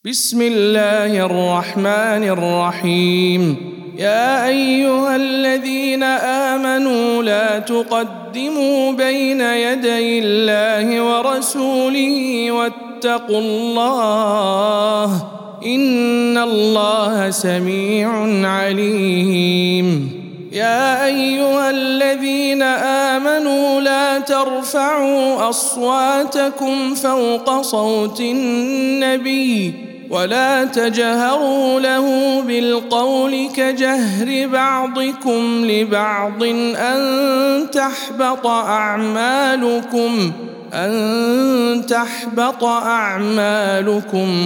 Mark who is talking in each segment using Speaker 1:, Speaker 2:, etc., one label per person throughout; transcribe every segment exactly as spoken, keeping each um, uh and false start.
Speaker 1: بسم الله الرحمن الرحيم. يا أيها الذين آمنوا لا تقدموا بين يدي الله ورسوله واتقوا الله إن الله سميع عليم. يا أيها الذين آمنوا لا ترفعوا أصواتكم فوق صوت النبي ولا تجهروا له بالقول كجهر بعضكم لبعض أن تحبط أعمالكم أن تحبط أعمالكم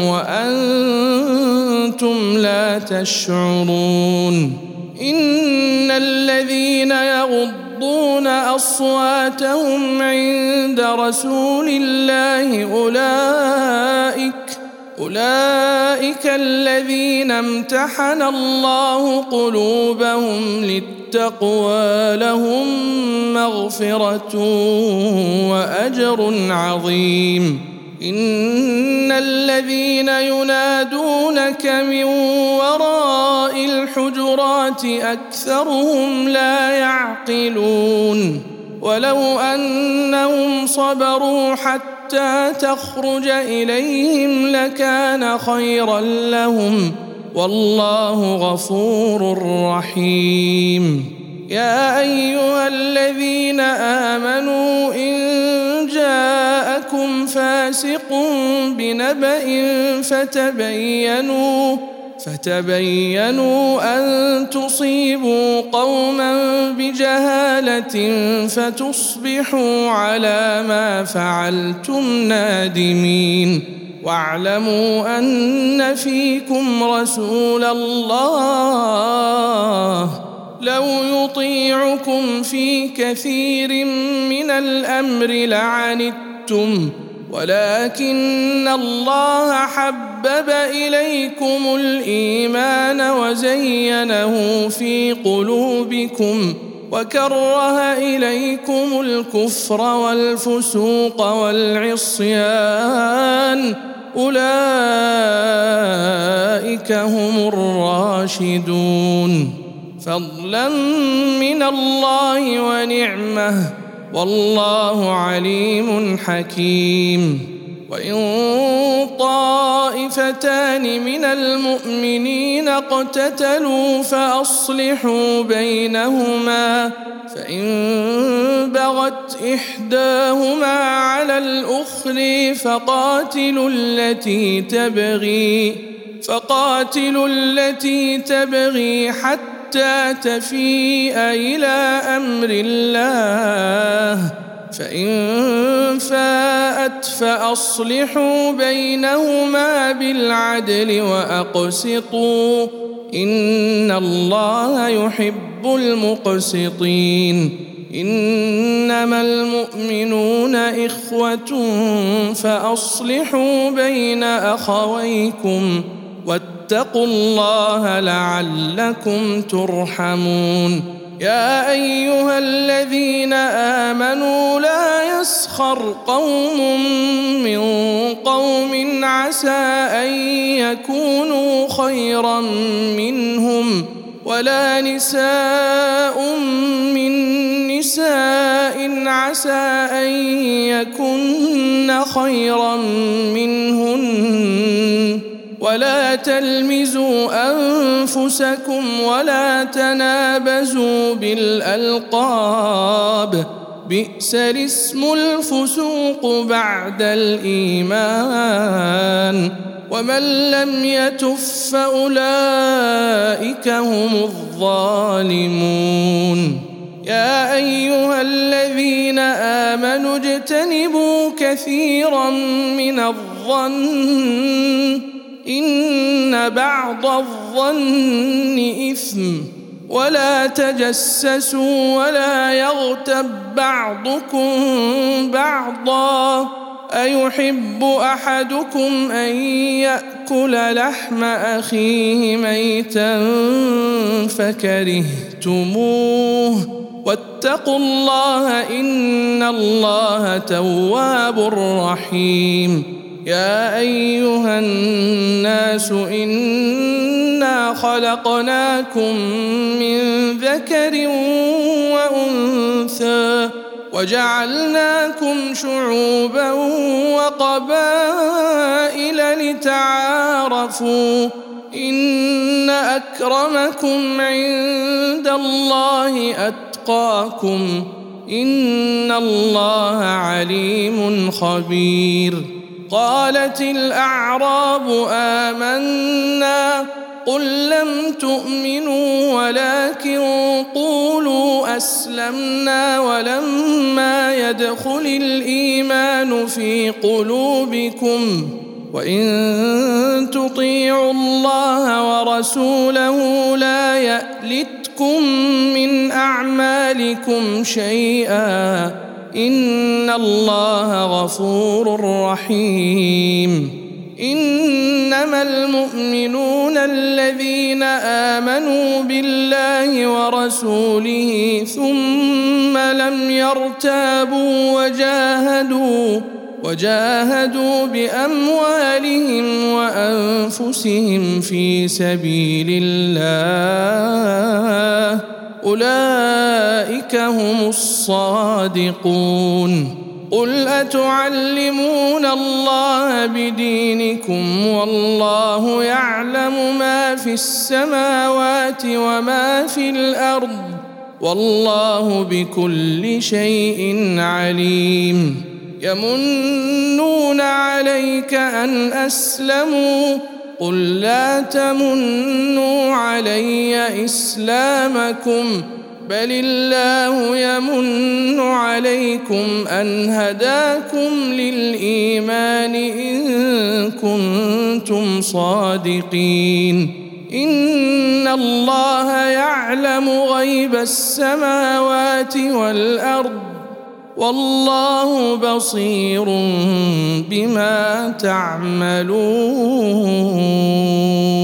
Speaker 1: وأنتم لا تشعرون. إن الذين يغضون أصواتهم عند رسول الله أولئك أولئك الذين امتحن الله قلوبهم للتقوى لهم مغفرة وأجر عظيم. إن الذين ينادونك من وراء الحجرات أكثرهم لا يعقلون. ولو أنهم صبروا حتى تخرج إليهم لكان خيرا لهم والله غفور رحيم. يا أيها الذين آمنوا إن جاءكم فاسق بنبأ فتبينوا فتبينوا أن تصيبوا قوما بجهالة فتصبحوا على ما فعلتم نادمين. واعلموا أن فيكم رسول الله لو يطيعكم في كثير من الأمر لعنتم ولكن الله حبب إليكم الإيمان وزينه في قلوبكم وكره إليكم الكفر والفسوق والعصيان أولئك هم الراشدون فضلا من الله ونعمه والله عليم حكيم. وإن طائفتان من المؤمنين اقتتلوا فأصلحوا بينهما فإن بغت إحداهما على الأخرى فقاتلوا التي تبغي فقاتلوا التي تبغي حتى تفيء إلى أمر الله فإن فاءت فأصلحوا بينهما بالعدل وأقسطوا إن الله يحب المقسطين. إنما المؤمنون إخوة فأصلحوا بين أخويكم واتقوا الله لعلكم ترحمون. يا أيها الذين آمنوا لا يسخر قوم من قوم عسى أن يكونوا خيرا منهم ولا نساء من نساء عسى أن يكن خيرا منهن ولا تلمزوا أنفسكم ولا تنابزوا بالألقاب بئس الاسم الفسوق بعد الإيمان ومن لم يتف فأولئك هم الظالمون. يا أيها الذين آمنوا اجتنبوا كثيرا من الظن إن بعض الظن إثم ولا تجسسوا ولا يغتب بعضكم بعضا أيحب أحدكم أن يأكل لحم أخيه ميتا فكرهتموه واتقوا الله إن الله تواب رحيم. يا أيها الناس الناس إنا خلقناكم من ذكر وأنثى وجعلناكم شعوبا وقبائل لتعارفوا إن أكرمكم عند الله أتقاكم إن الله عليم خبير. قالت الأعراب آمنا قل لم تؤمنوا ولكن قولوا أسلمنا ولما يدخل الإيمان في قلوبكم وإن تطيعوا الله ورسوله لا يألتكم من أعمالكم شيئا إن الله غفور رحيم. إنما المؤمنون الذين آمنوا بالله ورسوله ثم لم يرتابوا وجاهدوا وجاهدوا بأموالهم وأنفسهم في سبيل الله أولئك هم الصادقون. قل أتعلمون الله بدينكم والله يعلم ما في السماوات وما في الأرض والله بكل شيء عليم. يمنون عليك أن أسلموا قل لا تمنوا علي إسلامكم بل الله يمن عليكم أن هداكم للإيمان إن كنتم صادقين. إن الله يعلم غيب السماوات والأرض والله بصير بما تعملون.